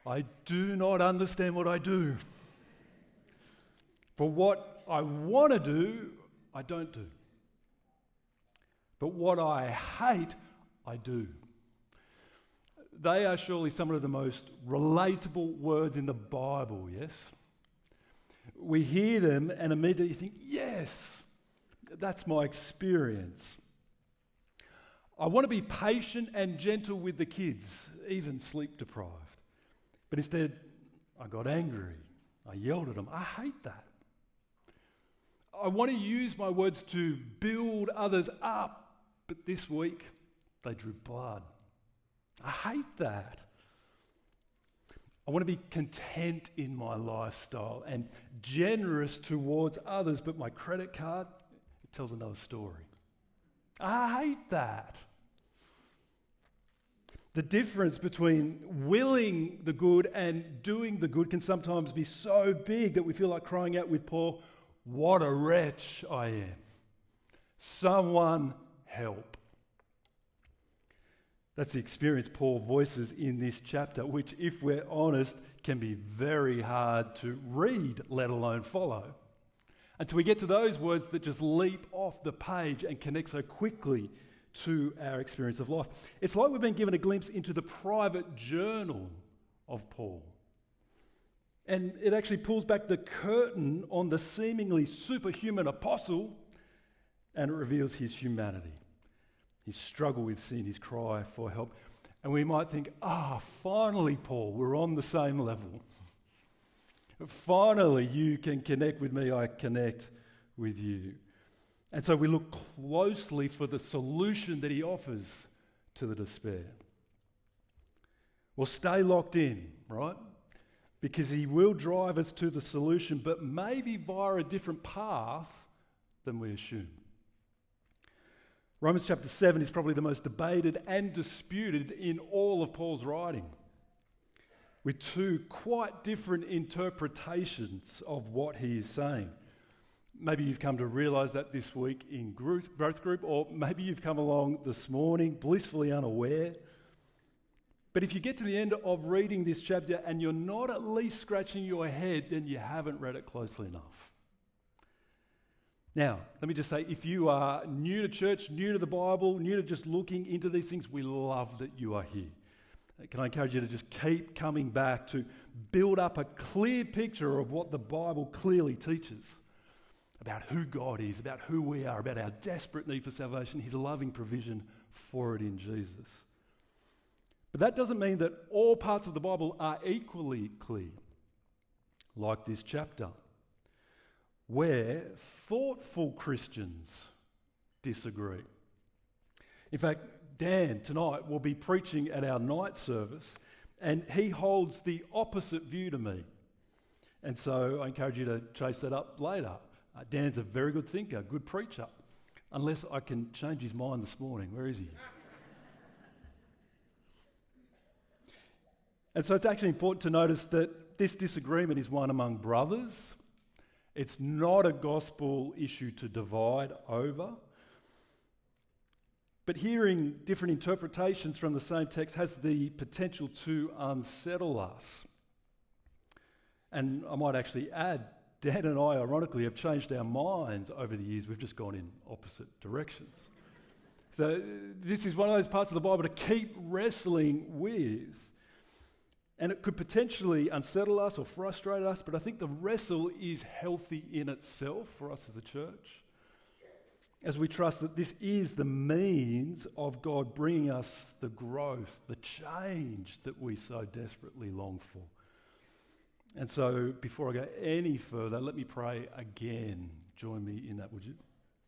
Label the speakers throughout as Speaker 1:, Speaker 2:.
Speaker 1: I do not understand what I do. For what I want to do, I don't do. But what I hate, I do. They are surely some of the most relatable words in the Bible, yes? We hear them and immediately think, yes, that's my experience. I want to be patient and gentle with the kids, even sleep deprived. But instead, I got angry. I yelled at them. I hate that. I want to use my words to build others up, but this week they drew blood. I hate that. I want to be content in my lifestyle and generous towards others, but my credit card, it tells another story. I hate that. The difference between willing the good and doing the good can sometimes be so big that we feel like crying out with Paul, "What a wretch I am. Someone help." That's the experience Paul voices in this chapter, which, if we're honest, can be very hard to read, let alone follow. Until we get to those words that just leap off the page and connect so quickly to our experience of life. It's like we've been given a glimpse into the private journal of Paul. And it actually pulls back the curtain on the seemingly superhuman apostle, and it reveals his humanity, his struggle with sin, his cry for help. And we might think, finally, Paul, we're on the same level. Finally, you can connect with me, I connect with you. And so we look closely for the solution that he offers to the despair. Well, stay locked in, right? Because he will drive us to the solution, but maybe via a different path than we assume. Romans chapter 7 is probably the most debated and disputed in all of Paul's writing, with two quite different interpretations of what he is saying. Maybe you've come to realise that this week in growth group, or maybe you've come along this morning blissfully unaware. But if you get to the end of reading this chapter and you're not at least scratching your head, then you haven't read it closely enough. Now, let me just say, if you are new to church, new to the Bible, new to just looking into these things, we love that you are here. Can I encourage you to just keep coming back to build up a clear picture of what the Bible clearly teaches about who God is, about who we are, about our desperate need for salvation, his loving provision for it in Jesus. But that doesn't mean that all parts of the Bible are equally clear, like this chapter, where thoughtful Christians disagree. In fact, Dan tonight will be preaching at our night service, and he holds the opposite view to me. And so I encourage you to chase that up later. Dan's a very good thinker, good preacher, unless I can change his mind this morning. Where is he? And so it's actually important to notice that this disagreement is one among brothers. It's not a gospel issue to divide over. But hearing different interpretations from the same text has the potential to unsettle us. And I might actually add, Dan and I, ironically, have changed our minds over the years. We've just gone in opposite directions. So this is one of those parts of the Bible to keep wrestling with. And it could potentially unsettle us or frustrate us, but I think the wrestle is healthy in itself for us as a church, as we trust that this is the means of God bringing us the growth, the change that we so desperately long for. And so before I go any further, let me pray again. Join me in that, would you?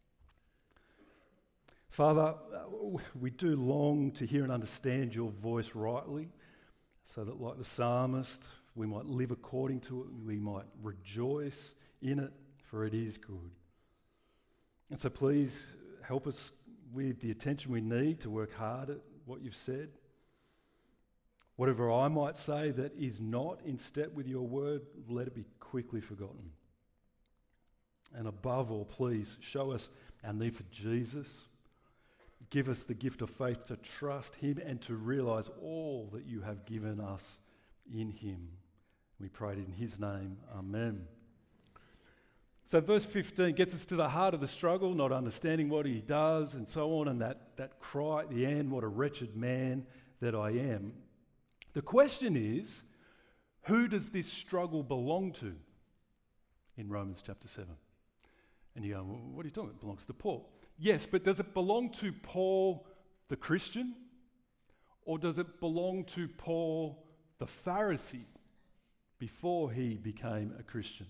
Speaker 1: Father, we do long to hear and understand your voice rightly, so that like the psalmist, we might live according to it, we might rejoice in it, for it is good. And so please help us with the attention we need to work hard at what you've said. Whatever I might say that is not in step with your word, let it be quickly forgotten. And above all, please show us our need for Jesus. Give us the gift of faith to trust him and to realise all that you have given us in him. We prayed in his name. Amen. So verse 15 gets us to the heart of the struggle, not understanding what he does and so on, and that cry at the end, what a wretched man that I am. The question is, who does this struggle belong to in Romans chapter 7? And you go, well, what are you talking about? It belongs to Paul. Yes, but does it belong to Paul the Christian? Or does it belong to Paul the Pharisee before he became a Christian?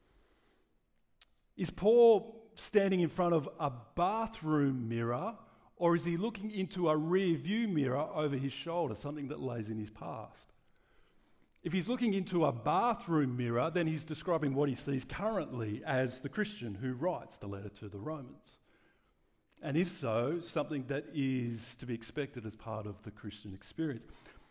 Speaker 1: Is Paul standing in front of a bathroom mirror, or is he looking into a rear view mirror over his shoulder, something that lays in his past? If he's looking into a bathroom mirror, then he's describing what he sees currently as the Christian who writes the letter to the Romans. And if so, something that is to be expected as part of the Christian experience.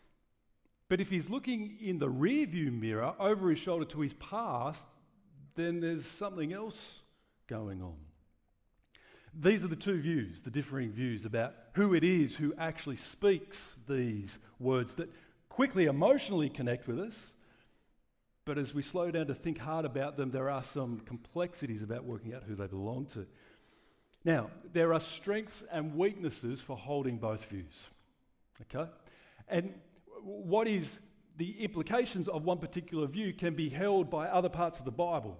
Speaker 1: But if he's looking in the rear view mirror over his shoulder to his past, then there's something else going on. These are the two views, the differing views about who it is who actually speaks these words that quickly emotionally connect with us, but as we slow down to think hard about them, there are some complexities about working out who they belong to. Now, there are strengths and weaknesses for holding both views, okay? And what is the implications of one particular view can be held by other parts of the Bible,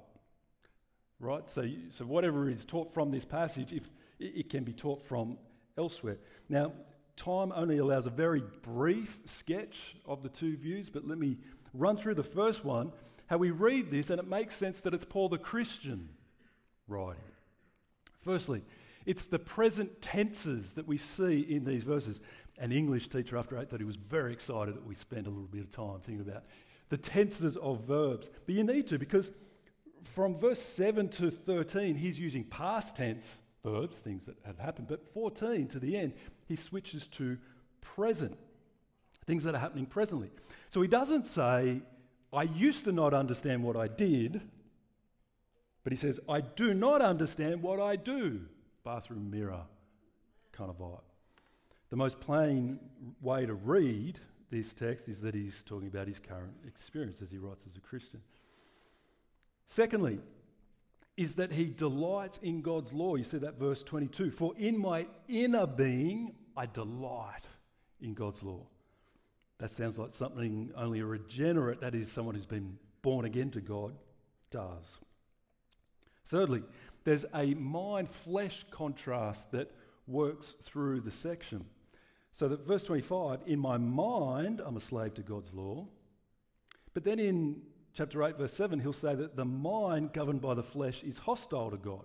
Speaker 1: right? So whatever is taught from this passage, if it can be taught from elsewhere. Now, time only allows a very brief sketch of the two views, but let me run through the first one, how we read this, and it makes sense that it's Paul the Christian writing. Firstly, it's the present tenses that we see in these verses. An English teacher after 8:30 was very excited that we spent a little bit of time thinking about the tenses of verbs. But you need to, because from verse 7 to 13, he's using past tense verbs, things that have happened. But 14 to the end, he switches to present, things that are happening presently. So he doesn't say, I used to not understand what I did, but he says, I do not understand what I do. Bathroom mirror kind of vibe. The most plain way to read this text is that he's talking about his current experience as he writes as a Christian. Secondly, is that he delights in God's law. You see that verse 22. For in my inner being, I delight in God's law. That sounds like something only a regenerate, that is someone who's been born again to God, does. Thirdly, there's a mind-flesh contrast that works through the section. So that verse 25, in my mind, I'm a slave to God's law. But then in chapter 8, verse 7, he'll say that the mind governed by the flesh is hostile to God.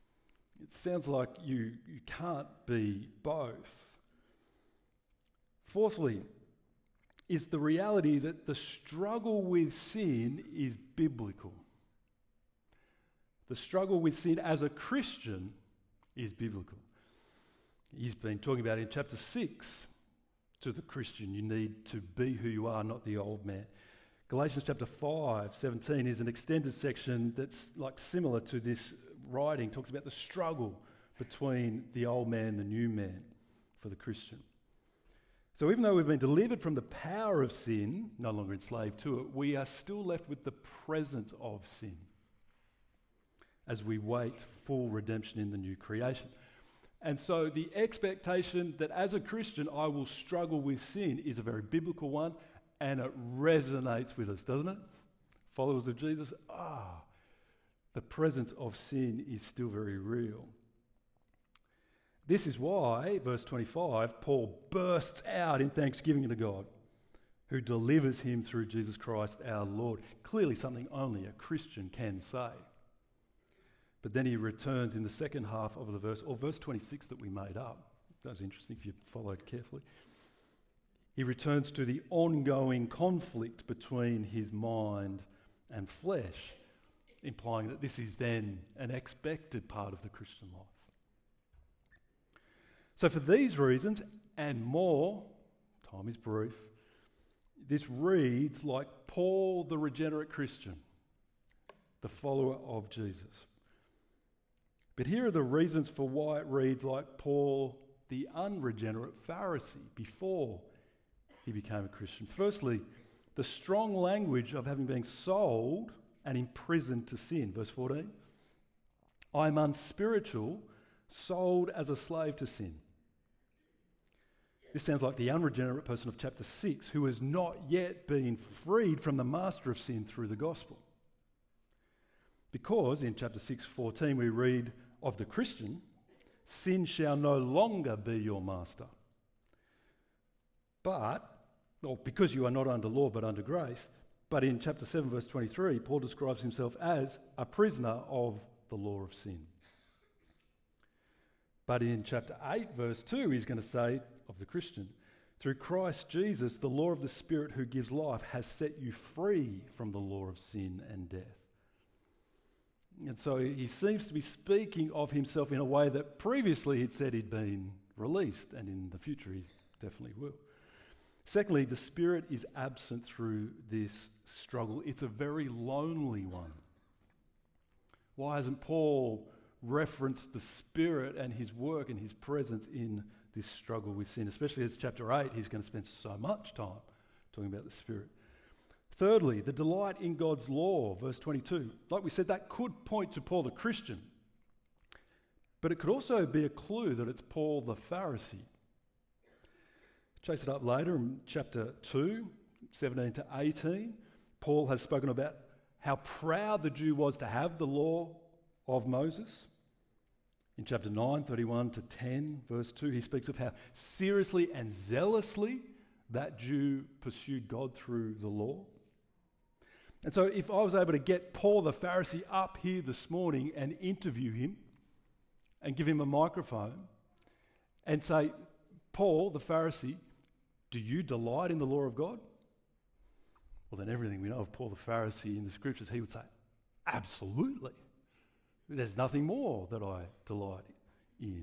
Speaker 1: It sounds like you can't be both. Fourthly, is the reality that the struggle with sin is biblical. The struggle with sin as a Christian is biblical. He's been talking about in chapter 6 to the Christian, you need to be who you are, not the old man. Galatians chapter 5, 17 is an extended section that's like similar to this writing, talks about the struggle between the old man and the new man for the Christian. So even though we've been delivered from the power of sin, no longer enslaved to it, we are still left with the presence of sin as we wait full redemption in the new creation. And so the expectation that as a Christian I will struggle with sin is a very biblical one, and it resonates with us, doesn't it? Followers of Jesus, the presence of sin is still very real. This is why, verse 25, Paul bursts out in thanksgiving to God, who delivers him through Jesus Christ our Lord. Clearly something only a Christian can say. But then he returns in the second half of the verse, or verse 26 that we made up. That was interesting if you followed carefully. He returns to the ongoing conflict between his mind and flesh, implying that this is then an expected part of the Christian life. So for these reasons and more, time is brief, this reads like Paul the regenerate Christian, the follower of Jesus. But here are the reasons for why it reads like Paul the unregenerate Pharisee before he became a Christian. Firstly, the strong language of having been sold and imprisoned to sin. Verse 14, I am unspiritual, sold as a slave to sin. This sounds like the unregenerate person of chapter 6 who has not yet been freed from the master of sin through the gospel. Because in chapter 6:14 we read of the Christian, sin shall no longer be your master. Because you are not under law but under grace. But in chapter 7 verse 23, Paul describes himself as a prisoner of the law of sin. But in chapter 8 verse 2, he's going to say of the Christian, through Christ Jesus, the law of the Spirit who gives life has set you free from the law of sin and death. And so he seems to be speaking of himself in a way that previously he'd said he'd been released, and in the future he definitely will. Secondly, the Spirit is absent through this struggle. It's a very lonely one. Why hasn't Paul referenced the Spirit and his work and his presence in this struggle with sin? Especially as chapter 8, he's going to spend so much time talking about the Spirit. Thirdly, the delight in God's law, verse 22. Like we said, that could point to Paul the Christian, but it could also be a clue that it's Paul the Pharisee. Chase it up later in chapter 2, 17 to 18. Paul has spoken about how proud the Jew was to have the law of Moses. In chapter 9, 31 to 10, verse 2, he speaks of how seriously and zealously that Jew pursued God through the law. And so if I was able to get Paul the Pharisee up here this morning and interview him and give him a microphone and say, Paul the Pharisee, do you delight in the law of God? Well, then everything we know of Paul the Pharisee in the scriptures, he would say, absolutely. There's nothing more that I delight in.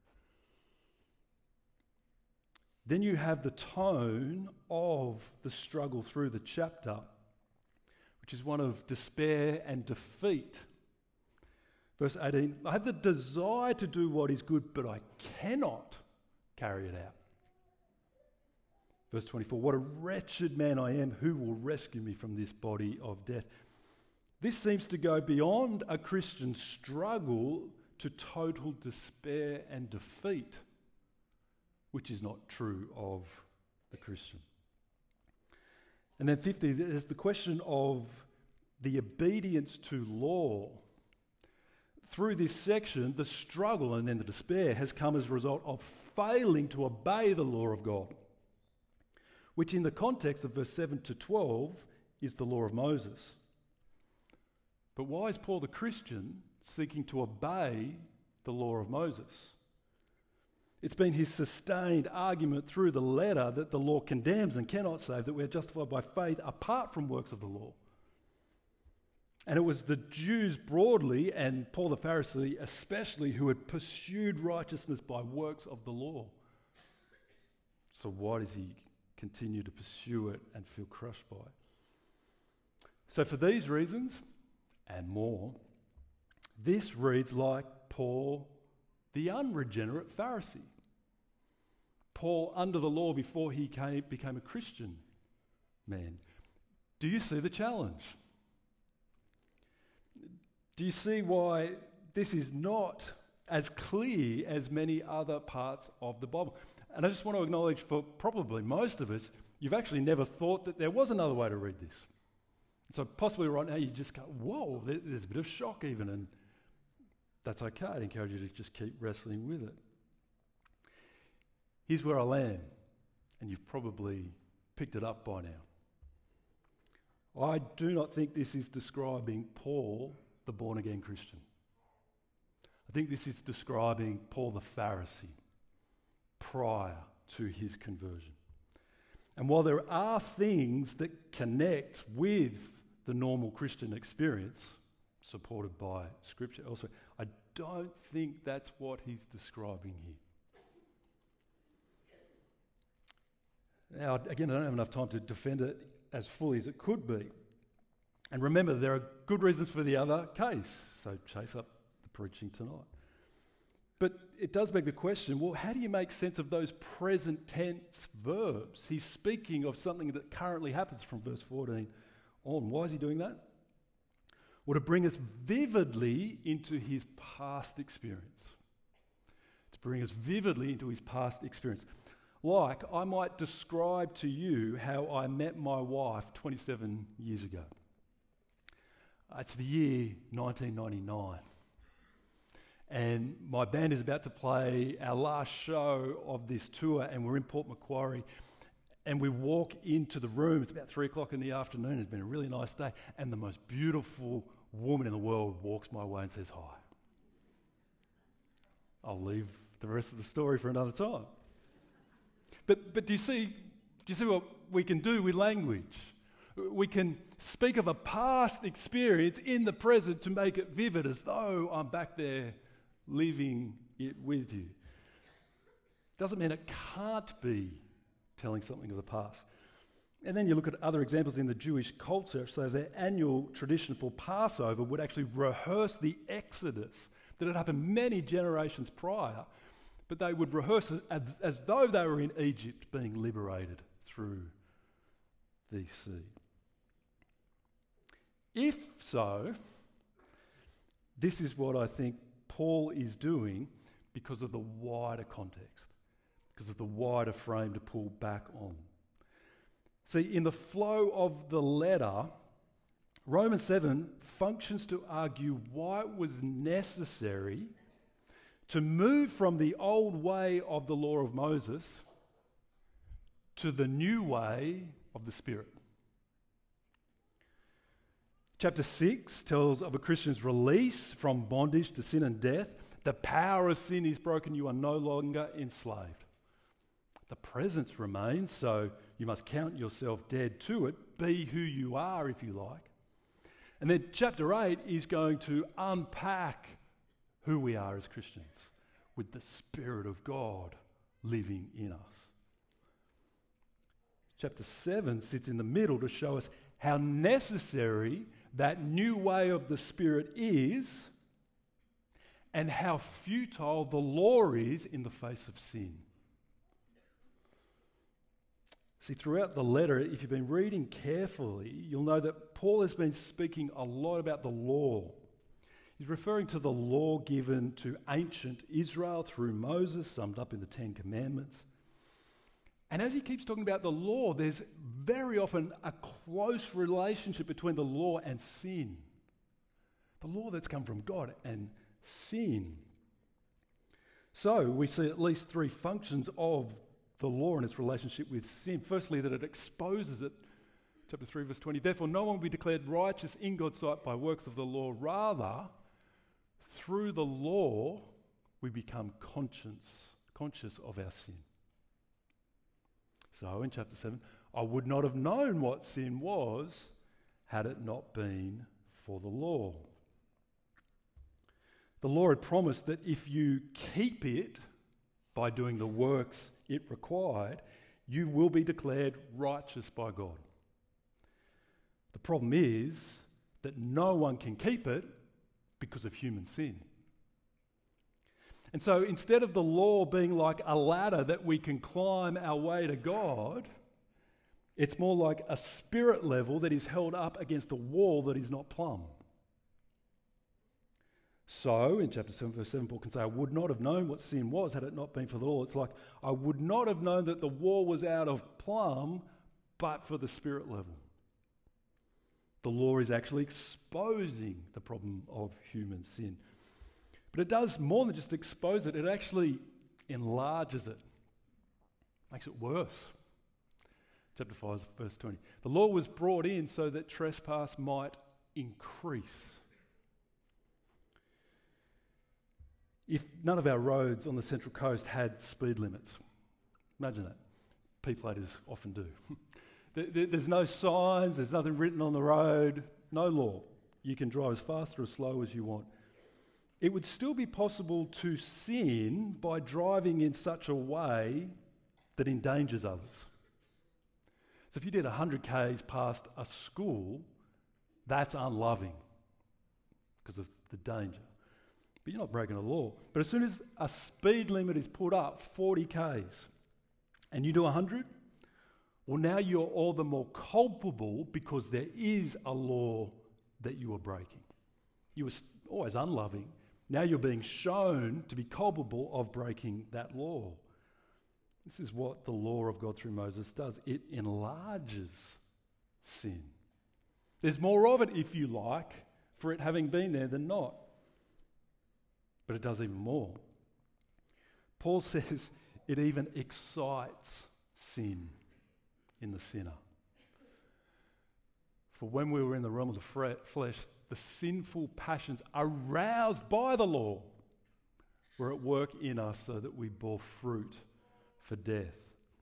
Speaker 1: Then you have the tone of the struggle through the chapter, which is one of despair and defeat. Verse 18, I have the desire to do what is good, but I cannot carry it out. Verse 24, what a wretched man I am, who will rescue me from this body of death? This seems to go beyond a Christian struggle to total despair and defeat, which is not true of the Christian. And then 50, there's the question of the obedience to law. Through this section, the struggle and then the despair has come as a result of failing to obey the law of God, which in the context of verse 7 to 12 is the law of Moses. But why is Paul the Christian seeking to obey the law of Moses? It's been his sustained argument through the letter that the law condemns and cannot save, that we are justified by faith apart from works of the law. And it was the Jews broadly, and Paul the Pharisee especially, who had pursued righteousness by works of the law. So why does he continue to pursue it and feel crushed by it? So for these reasons, and more, this reads like Paul, the unregenerate Pharisee. Paul under the law before he became a Christian man. Do you see the challenge? Do you see why this is not as clear as many other parts of the Bible? And I just want to acknowledge for probably most of us, you've actually never thought that there was another way to read this. So possibly right now you just go, whoa, there's a bit of shock even, and that's okay. I'd encourage you to just keep wrestling with it. Here's where I'll land, and you've probably picked it up by now. I do not think this is describing Paul, the born-again Christian. I think this is describing Paul the Pharisee prior to his conversion. And while there are things that connect with the normal Christian experience, supported by Scripture elsewhere, I don't think that's what he's describing here. Now, again, I don't have enough time to defend it as fully as it could be. And remember, there are good reasons for the other case, so chase up the preaching tonight. But it does beg the question, well, how do you make sense of those present tense verbs? He's speaking of something that currently happens from verse 14 on. Why is he doing that? Well, to bring us vividly into his past experience. To bring us vividly into his past experience. Like, I might describe to you how I met my wife 27 years ago. It's the year 1999. And my band is about to play our last show of this tour, and we're in Port Macquarie. And we walk into the room, it's about 3 o'clock in the afternoon, it's been a really nice day, and the most beautiful woman in the world walks my way and says hi. I'll leave the rest of the story for another time. But do you see what we can do with language? We can speak of a past experience in the present to make it vivid, as though I'm back there living it with you. Doesn't mean it can't be telling something of the past. And then you look at other examples in the Jewish culture. So their annual tradition for Passover would actually rehearse the Exodus that had happened many generations prior, but they would rehearse it as though they were in Egypt being liberated through the sea. If so, this is what I think Paul is doing because of the wider context, because of the wider frame to pull back on. See, in the flow of the letter, Romans 7 functions to argue why it was necessary to move from the old way of the law of Moses to the new way of the Spirit. Chapter 6 tells of a Christian's release from bondage to sin and death. The power of sin is broken. You are no longer enslaved. The presence remains, so you must count yourself dead to it. Be who you are, if you like. And then chapter 8 is going to unpack who we are as Christians with the Spirit of God living in us. Chapter 7 sits in the middle to show us how necessary that new way of the Spirit is and how futile the law is in the face of sin. See, throughout the letter, if you've been reading carefully, you'll know that Paul has been speaking a lot about the law. He's referring to the law given to ancient Israel through Moses, summed up in the Ten Commandments. And as he keeps talking about the law, there's very often a close relationship between the law and sin. The law that's come from God and sin. So we see at least three functions of the law and its relationship with sin. Firstly, that it exposes it. Chapter 3, verse 20. Therefore, no one will be declared righteous in God's sight by works of the law. Rather, through the law, we become conscious of our sin. So in chapter 7, I would not have known what sin was had it not been for the law. The law had promised that if you keep it by doing the works it required, you will be declared righteous by God. The problem is that no one can keep it because of human sin. And so instead of the law being like a ladder that we can climb our way to God, it's more like a spirit level that is held up against a wall that is not plumb. So, in chapter 7, verse 7, Paul can say, I would not have known what sin was had it not been for the law. It's like, I would not have known that the wall was out of plumb, but for the spirit level. The law is actually exposing the problem of human sin. But it does more than just expose it, it actually enlarges it, makes it worse. Chapter 5, verse 20. The law was brought in so that trespass might increase. If none of our roads on the Central Coast had speed limits, imagine that. P-platers often do. There's no signs, there's nothing written on the road, no law. You can drive as fast or as slow as you want. It would still be possible to sin by driving in such a way that endangers others. So if you did 100 k's past a school, that's unloving because of the danger. but you're not breaking the law. But as soon as a speed limit is put up, 40 k's, and you do 100, well, now you're all the more culpable because there is a law that you are breaking. You were always unloving. Now you're being shown to be culpable of breaking that law. This is what the law of God through Moses does. It enlarges sin. There's more of it, if you like, for it having been there than not. But it does even more. Paul says it even excites sin in the sinner. For when we were in the realm of the flesh, the sinful passions aroused by the law were at work in us so that we bore fruit for death.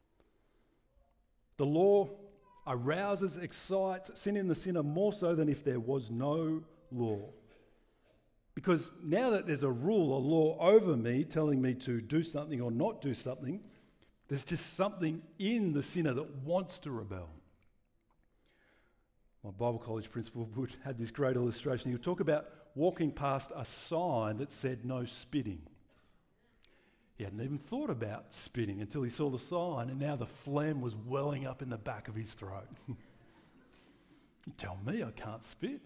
Speaker 1: The law arouses, excites sin in the sinner more so than if there was no law. Because now that there's a rule, a law over me telling me to do something or not do something, there's just something in the sinner that wants to rebel. My Bible college principal had this great illustration. He would talk about walking past a sign that said no spitting. He hadn't even thought about spitting until he saw the sign, and now the phlegm was welling up in the back of his throat. You tell me I can't spit.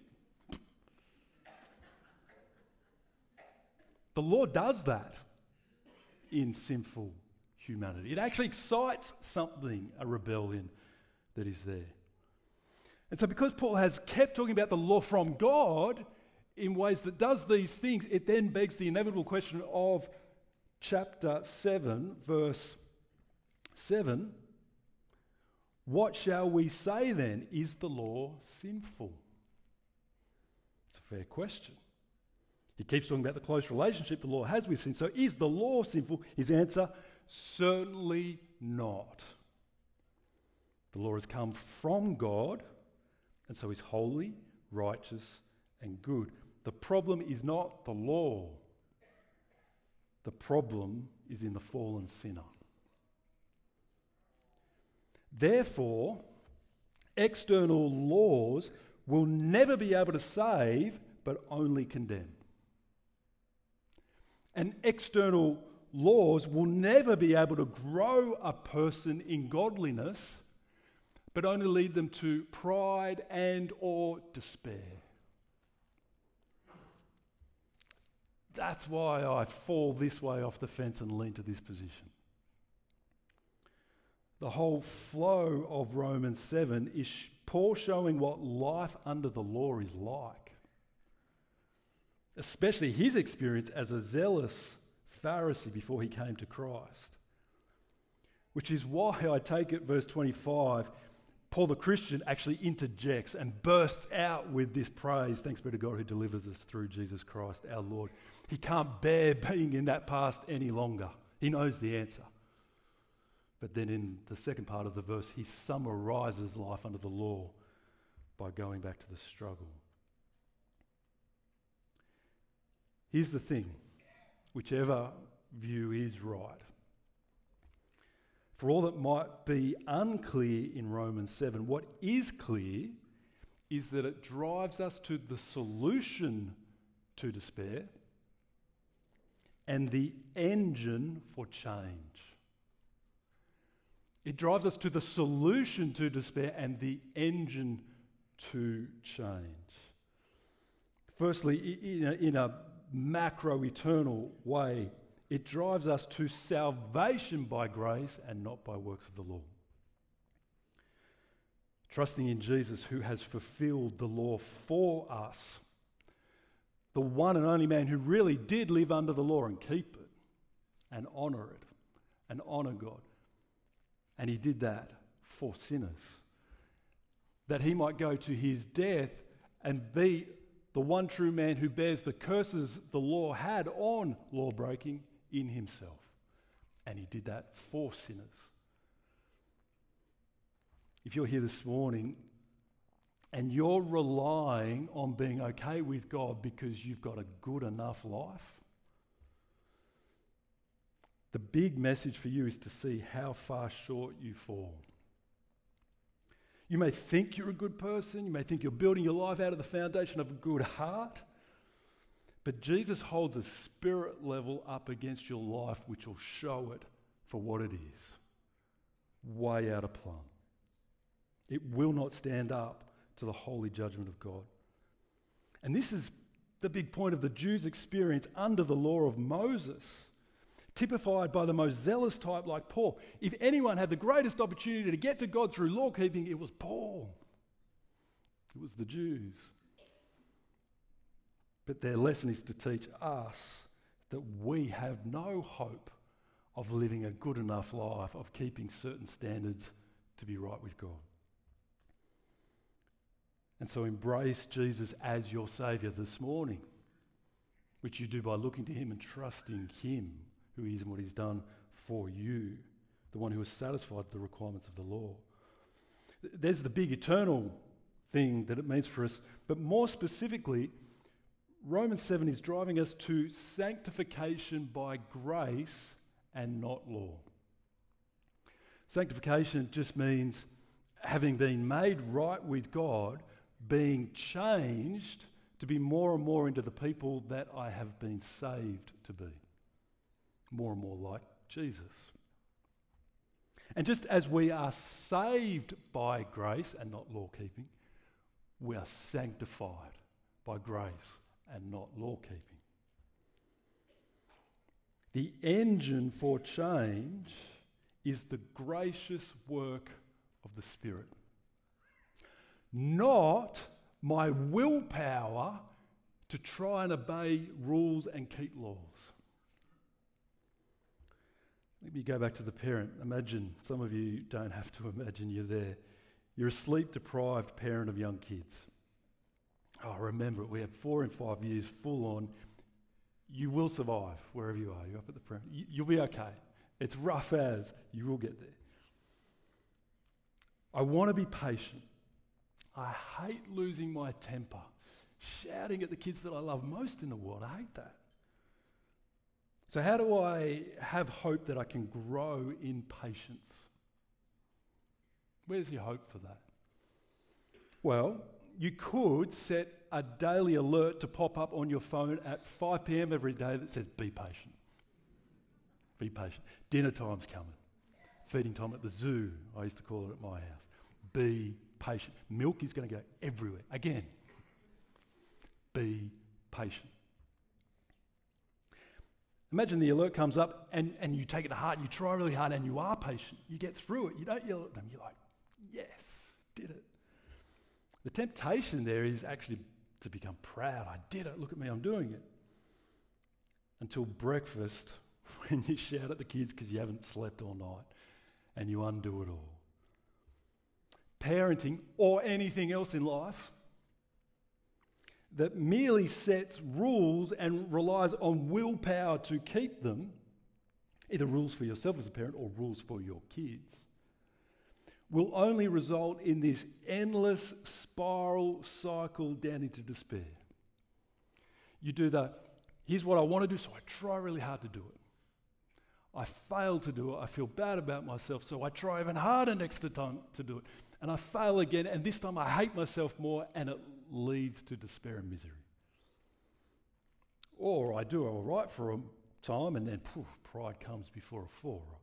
Speaker 1: The law does that in sinful humanity. It actually excites something, a rebellion that is there. And so because Paul has kept talking about the law from God in ways that does these things, it then begs the inevitable question of chapter 7, verse 7. What shall we say then? Is the law sinful? It's a fair question. He keeps talking about the close relationship the law has with sin. So is the law sinful? His answer, certainly not. The law has come from God, and so is holy, righteous, and good. The problem is not the law. The problem is in the fallen sinner. Therefore, external laws will never be able to save, but only condemn. And external laws will never be able to grow a person in godliness, but only lead them to pride and or despair. That's why I fall this way off the fence and lean to this position. The whole flow of Romans 7 is Paul showing what life under the law is like. Especially his experience as a zealous Pharisee before he came to Christ. Which is why I take it, verse 25, Paul the Christian actually interjects and bursts out with this praise, thanks be to God who delivers us through Jesus Christ our Lord. He can't bear being in that past any longer. He knows the answer. But then in the second part of the verse, he summarizes life under the law by going back to the struggle. Here's the thing, whichever view is right. For all that might be unclear in Romans 7, what is clear is that it drives us to the solution to despair and the engine for change. It drives us to the solution to despair and the engine to change. Firstly, in a macro eternal way, it drives us to salvation by grace and not by works of the law. Trusting in Jesus who has fulfilled the law for us, the one and only man who really did live under the law and keep it and honour it and honour God. And he did that for sinners, that he might go to his death and be the one true man who bears the curses the law had on law-breaking in himself. And he did that for sinners. If you're here this morning and you're relying on being okay with God because you've got a good enough life, the big message for you is to see how far short you fall. You may think you're a good person, you may think you're building your life out of the foundation of a good heart, But Jesus holds a spirit level up against your life which will show it for what it is. Way out of plumb. It will not stand up to the holy judgment of God. And this is the big point of the Jews' experience under the law of Moses, typified by the most zealous type like Paul. If anyone had the greatest opportunity to get to God through law keeping, it was Paul. It was the Jews. But their lesson is to teach us that we have no hope of living a good enough life, of keeping certain standards to be right with God. And so embrace Jesus as your Saviour this morning, which you do by looking to him and trusting him, who he is and what he's done for you, the one who has satisfied the requirements of the law. There's the big eternal thing that it means for us, but more specifically, Romans 7 is driving us to sanctification by grace and not law. Sanctification just means having been made right with God, being changed to be more and more into the people that I have been saved to be. More and more like Jesus. And just as we are saved by grace and not law keeping, we are sanctified by grace and not law keeping. The engine for change is the gracious work of the Spirit. Not my willpower to try and obey rules and keep laws. Let me go back to the parent. Imagine, some of you don't have to imagine you're there. You're a sleep-deprived parent of young kids. Oh, remember it, we have 4 and 5 years full on. You will survive wherever you are. You're up at the parent. You'll be okay. It's rough as, you will get there. I want to be patient. I hate losing my temper, shouting at the kids that I love most in the world. I hate that. So how do I have hope that I can grow in patience? Where's your hope for that? Well, you could set a daily alert to pop up on your phone at 5 p.m. every day that says, be patient. Be patient. Dinner time's coming. Feeding time at the zoo, I used to call it at my house. Be patient. Milk is going to go everywhere. Again, be patient. Imagine the alert comes up and you take it to heart and you try really hard and you are patient. You get through it. You don't yell at them. You're like, yes, did it. The temptation there is actually to become proud. I did it. Look at me, I'm doing it. Until breakfast, when you shout at the kids because you haven't slept all night and you undo it all. Parenting, or anything else in life, that merely sets rules and relies on willpower to keep them, either rules for yourself as a parent or rules for your kids, will only result in this endless spiral cycle down into despair. You do here's what I want to do, so I try really hard to do it. I fail to do it. I feel bad about myself, so I try even harder next time to do it. And I fail again, and this time I hate myself more, and it leads to despair and misery. Or I do all right for a time, and then pride comes before a fall. Right?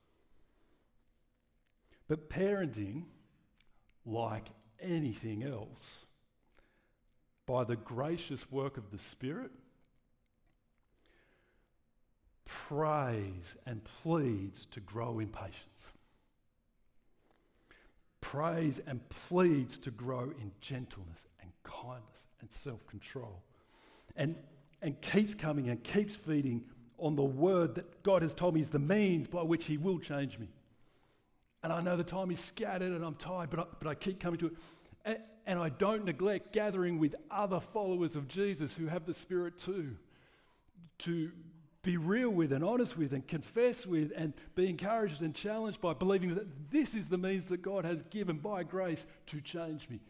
Speaker 1: But parenting, like anything else, by the gracious work of the Spirit, prays and pleads to grow in patience. Prays and pleads to grow in gentleness and kindness and self-control. And keeps coming and keeps feeding on the word that God has told me is the means by which he will change me. And I know the time is scattered and I'm tired, but I keep coming to it. And I don't neglect gathering with other followers of Jesus who have the Spirit too, to be real with and honest with and confess with and be encouraged and challenged by believing that this is the means that God has given by grace to change me.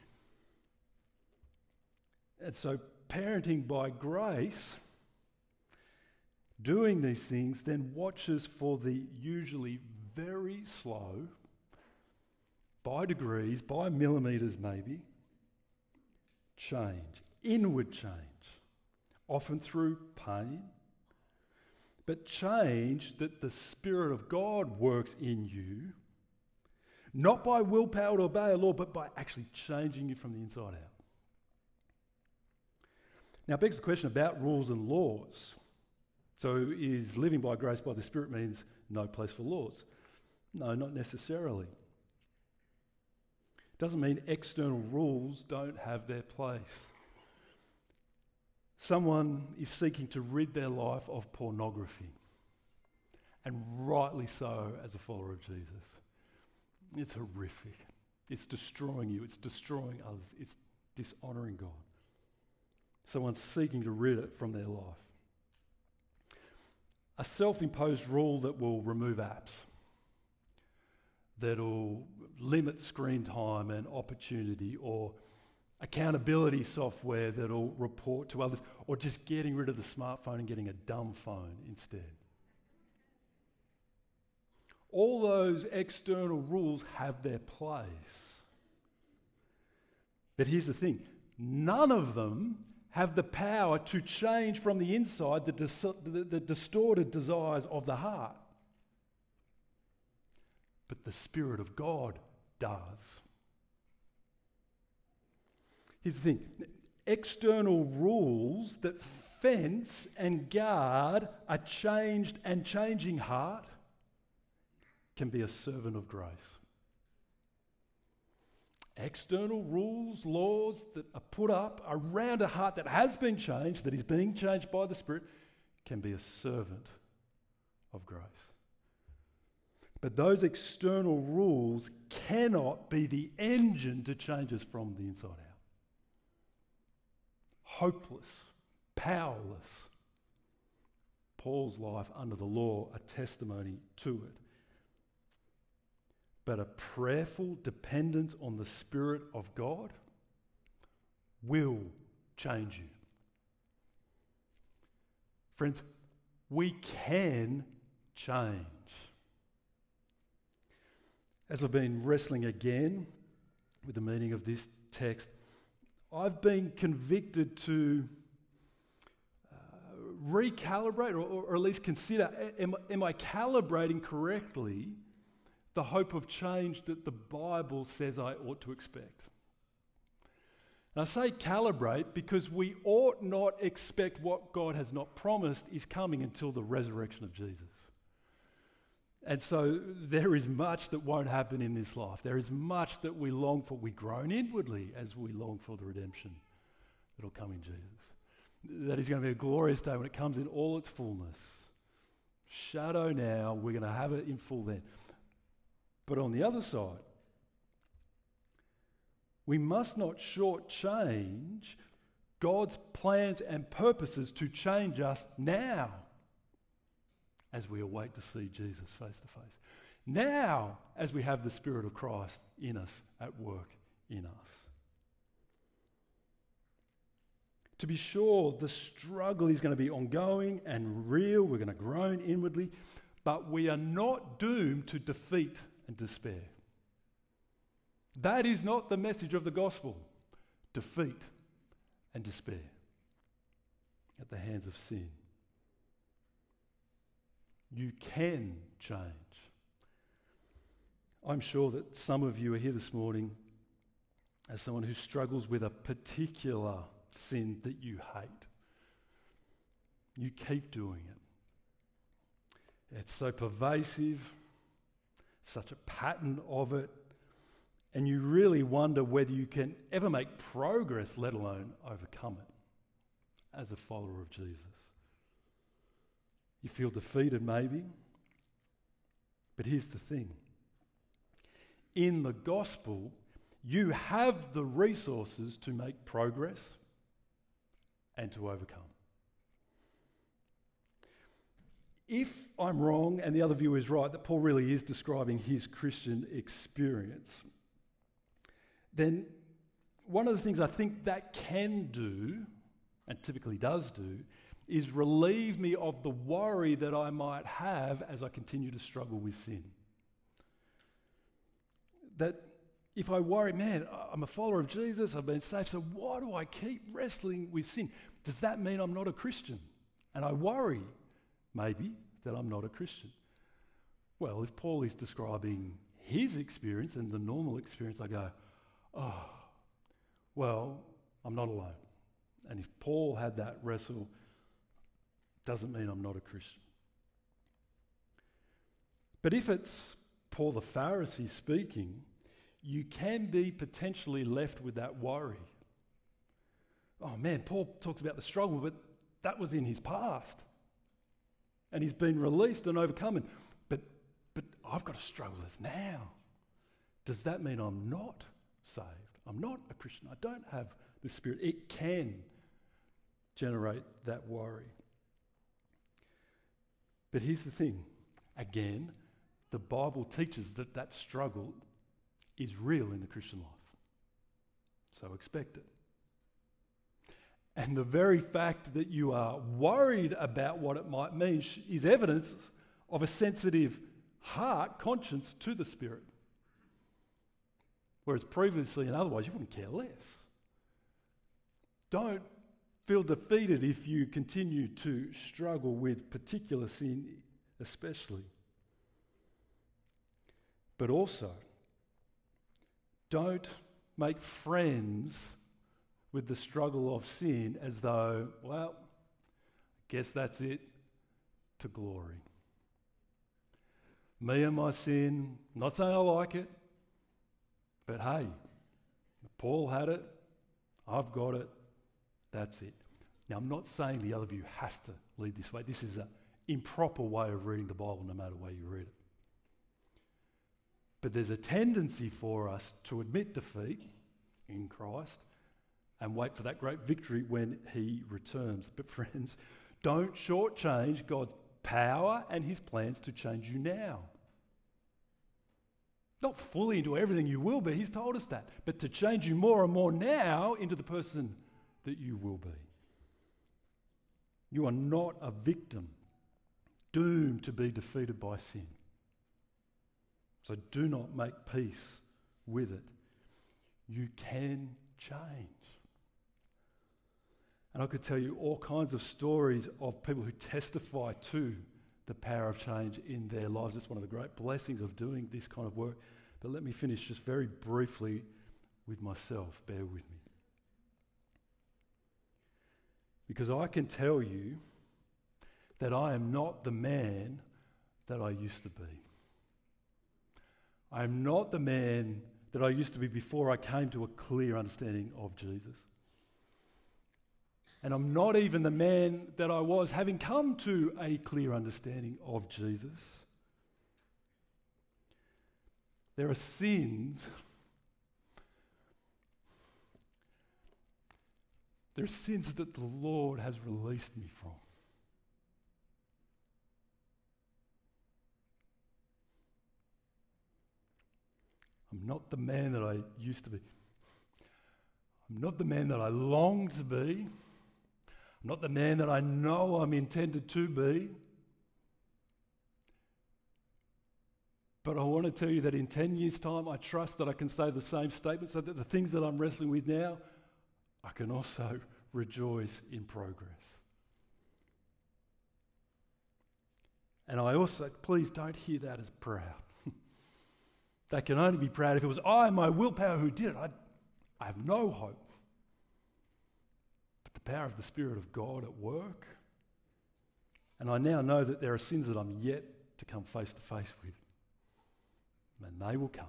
Speaker 1: And so parenting by grace, doing these things, then watches for the usually very slow, by degrees, by millimetres maybe, change, inward change often through pain, but change that the Spirit of God works in you, not by willpower to obey a law, but by actually changing you from the inside out. Now, it begs the question about rules and laws. So is living by grace by the Spirit means no place for laws? No, not necessarily. It doesn't mean external rules don't have their place. Someone is seeking to rid their life of pornography, and rightly so as a follower of Jesus. It's horrific. It's destroying you. It's destroying others. It's dishonouring God. Someone's seeking to rid it from their life. A self-imposed rule that will remove apps, that'll limit screen time and opportunity, or accountability software that'll report to others, or just getting rid of the smartphone and getting a dumb phone instead. All those external rules have their place. But here's the thing, none of them have the power to change from the inside the distorted desires of the heart. But the Spirit of God does. Here's the thing, external rules that fence and guard a changed and changing heart can be a servant of grace. External rules, laws that are put up around a heart that has been changed, that is being changed by the Spirit, can be a servant of grace. But those external rules cannot be the engine to change us from the inside out. Hopeless, powerless. Paul's life under the law, a testimony to it. But a prayerful dependence on the Spirit of God will change you. Friends, we can change. As I've been wrestling again with the meaning of this text, I've been convicted to recalibrate or at least consider, am I calibrating correctly the hope of change that the Bible says I ought to expect? And I say calibrate because we ought not expect what God has not promised is coming until the resurrection of Jesus. And so there is much that won't happen in this life. There is much that we long for. We groan inwardly as we long for the redemption that will come in Jesus. That is going to be a glorious day when it comes in all its fullness. Shadow now, we're going to have it in full then. But on the other side, we must not shortchange God's plans and purposes to change us now as we await to see Jesus face to face. Now, as we have the Spirit of Christ in us, at work in us. To be sure, the struggle is going to be ongoing and real. We're going to groan inwardly, but we are not doomed to defeat and despair. That is not the message of the gospel. Defeat and despair at the hands of sin. You can change. I'm sure that some of you are here this morning as someone who struggles with a particular sin that you hate. You keep doing it. It's so pervasive, such a pattern of it, and you really wonder whether you can ever make progress, let alone overcome it as a follower of Jesus. You feel defeated maybe, but here's the thing. In the gospel, you have the resources to make progress and to overcome. If I'm wrong and the other view is right, that Paul really is describing his Christian experience, then one of the things I think that can do, and typically does do, is relieve me of the worry that I might have as I continue to struggle with sin. That if I worry, man, I'm a follower of Jesus, I've been saved, so why do I keep wrestling with sin? Does that mean I'm not a Christian? And I worry, maybe, that I'm not a Christian. Well, if Paul is describing his experience and the normal experience, I go, oh, well, I'm not alone. And if Paul had that wrestle, doesn't mean I'm not a Christian. But if it's Paul the Pharisee speaking, you can be potentially left with that worry. Oh man, Paul talks about the struggle, but that was in his past. And he's been released and overcome. But I've got to struggle this now. Does that mean I'm not saved? I'm not a Christian. I don't have the Spirit. It can generate that worry. But here's the thing. Again, the Bible teaches that that struggle is real in the Christian life. So expect it. And the very fact that you are worried about what it might mean is evidence of a sensitive heart, conscience to the Spirit. Whereas previously and otherwise, you wouldn't care less. Don't feel defeated if you continue to struggle with particular sin, especially. But also, don't make friends with the struggle of sin as though, well, I guess that's it to glory. Me and my sin, not saying I like it, but hey, Paul had it, I've got it, that's it. Now, I'm not saying the other view has to lead this way. This is an improper way of reading the Bible, no matter where you read it. But there's a tendency for us to admit defeat in Christ and wait for that great victory when he returns. But friends, don't shortchange God's power and his plans to change you now. Not fully into everything you will be, he's told us that, but to change you more and more now into the person that you will be. You are not a victim, doomed to be defeated by sin. So do not make peace with it. You can change. And I could tell you all kinds of stories of people who testify to the power of change in their lives. It's one of the great blessings of doing this kind of work. But let me finish just very briefly with myself. Bear with me. Because I can tell you that I am not the man that I used to be. I am not the man that I used to be before I came to a clear understanding of Jesus. And I'm not even the man that I was having come to a clear understanding of Jesus. There are sins. There are sins that the Lord has released me from. I'm not the man that I used to be. I'm not the man that I long to be. I'm not the man that I know I'm intended to be. But I want to tell you that in 10 years' time, I trust that I can say the same statement so that the things that I'm wrestling with now, I can also rejoice in progress. And I also, please don't hear that as proud. They can only be proud if it was I and my willpower who did it. I have no hope. But the power of the Spirit of God at work. And I now know that there are sins that I'm yet to come face to face with. And they will come.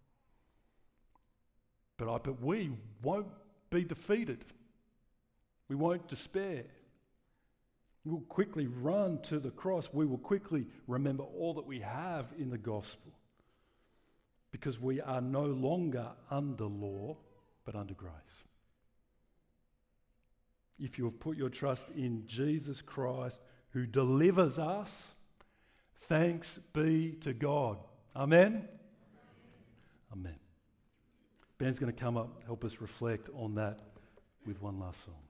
Speaker 1: But we won't be defeated. We won't despair. We'll quickly run to the cross. We will quickly remember all that we have in the gospel. Because we are no longer under law, but under grace. If you have put your trust in Jesus Christ, who delivers us, thanks be to God. Amen? Amen. Ben's going to come up, help us reflect on that with one last song.